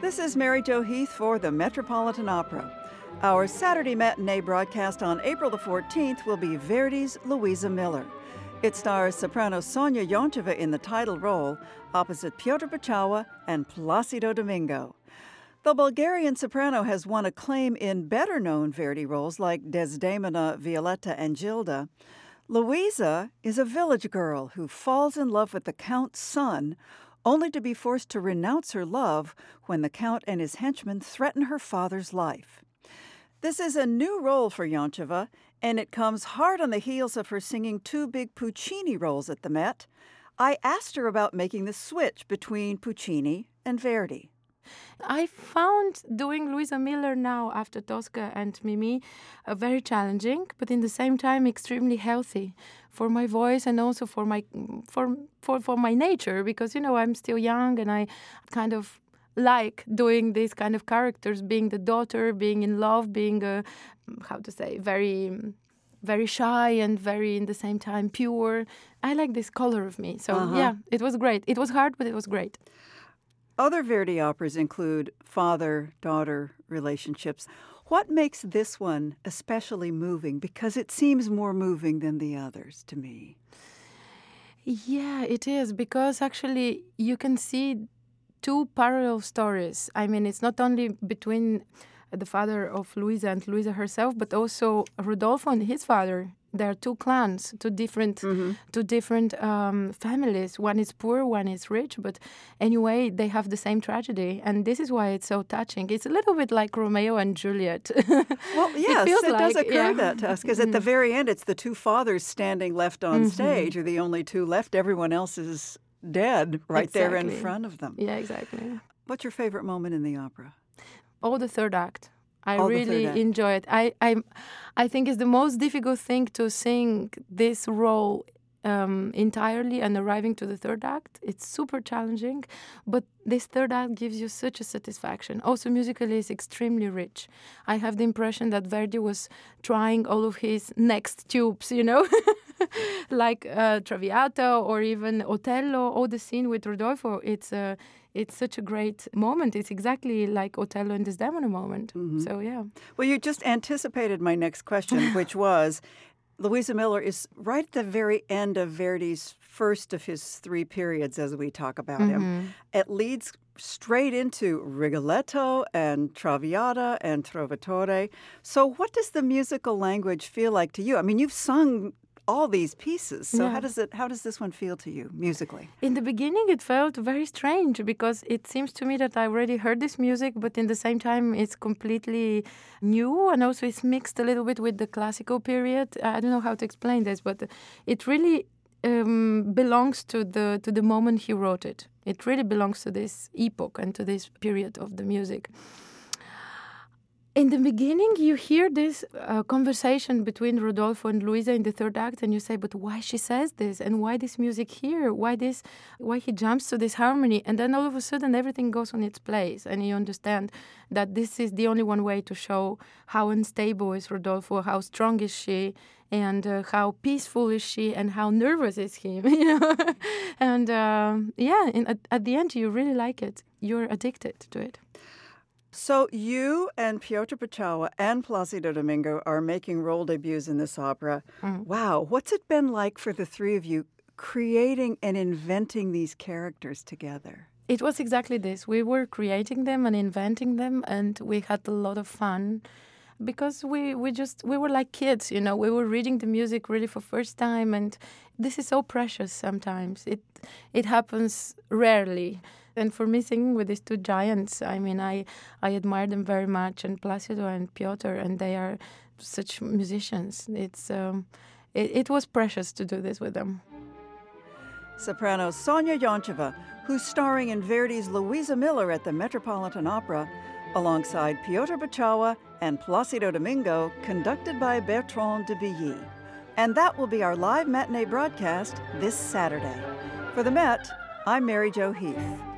This is Mary Jo Heath for the Metropolitan Opera. Our Saturday matinee broadcast on April the 14th will be Verdi's Luisa Miller. It stars soprano Sonia Yoncheva in the title role, opposite Piotr Beczała and Placido Domingo. The Bulgarian soprano has won acclaim in better-known Verdi roles like Desdemona, Violetta, and Gilda. Luisa is a village girl who falls in love with the Count's son, only to be forced to renounce her love when the Count and his henchmen threaten her father's life. This is a new role for Yoncheva, and it comes hard on the heels of her singing two big Puccini roles at the Met. I asked her about making the switch between Puccini and Verdi. I found doing Luisa Miller now after Tosca and Mimi very challenging, but in the same time extremely healthy for my voice and also for my nature, because I'm still young and I kind of like doing these kind of characters, being the daughter, being in love, being very very shy and very in the same time pure. I like this color of me. So yeah, it was great. It was hard, but it was great. Other Verdi operas include father-daughter relationships. What makes this one especially moving? Because it seems more moving than the others to me. Yeah, it is, because actually you can see two parallel stories. I mean, it's not only between the father of Luisa and Luisa herself, but also Rodolfo and his father. There are two clans, two different families. One is poor, one is rich, but anyway, they have the same tragedy, and this is why it's so touching. It's a little bit like Romeo and Juliet. Well, yes, it does occur that to us, because at the very end, it's the two fathers standing left on stage, are the only two left. Everyone else is dead right there in front of them. Yeah, exactly. What's your favorite moment in the opera? Oh, the third act. I really enjoy it. I think it's the most difficult thing to sing this role entirely and arriving to the third act. It's super challenging, but this third act gives you such a satisfaction. Also, musically, it's extremely rich. I have the impression that Verdi was trying all of his next tubes, like Traviata or even Otello, or the scene with Rodolfo. It's such a great moment. It's exactly like Otello and Desdemona moment. So, yeah. Well, you just anticipated my next question, which was, Luisa Miller is right at the very end of Verdi's first of his three periods, as we talk about him. It leads straight into Rigoletto and Traviata and Trovatore. So what does the musical language feel like to you? I mean, you've sung all these pieces. So how does this one feel to you musically? In the beginning, it felt very strange, because it seems to me that I already heard this music, but in the same time, it's completely new, and also it's mixed a little bit with the classical period. I don't know how to explain this, but it really belongs to the moment he wrote it. It really belongs to this epoch and to this period of the music. In the beginning, you hear this conversation between Rodolfo and Luisa in the third act, and you say, but why she says this? And why this music here? Why he jumps to this harmony? And then all of a sudden, everything goes on its place, and you understand that this is the only one way to show how unstable is Rodolfo, how strong is she, and how peaceful is she, and how nervous is he, And at the end, you really like it. You're addicted to it. So you and Piotr Beczała and Placido Domingo are making role debuts in this opera. Wow. What's it been like for the three of you creating and inventing these characters together? It was exactly this. We were creating them and inventing them, and we had a lot of fun, because we were like kids, we were reading the music really for first time, and this is so precious sometimes. It happens rarely. And for me, singing with these two giants, I mean, I admire them very much, and Placido and Piotr, and they are such musicians. It was precious to do this with them. Soprano Sonia Yoncheva, who's starring in Verdi's Luisa Miller at the Metropolitan Opera, alongside Piotr Beczała and Placido Domingo, conducted by Bertrand de Billy. And that will be our live matinee broadcast this Saturday. For the Met, I'm Mary Jo Heath.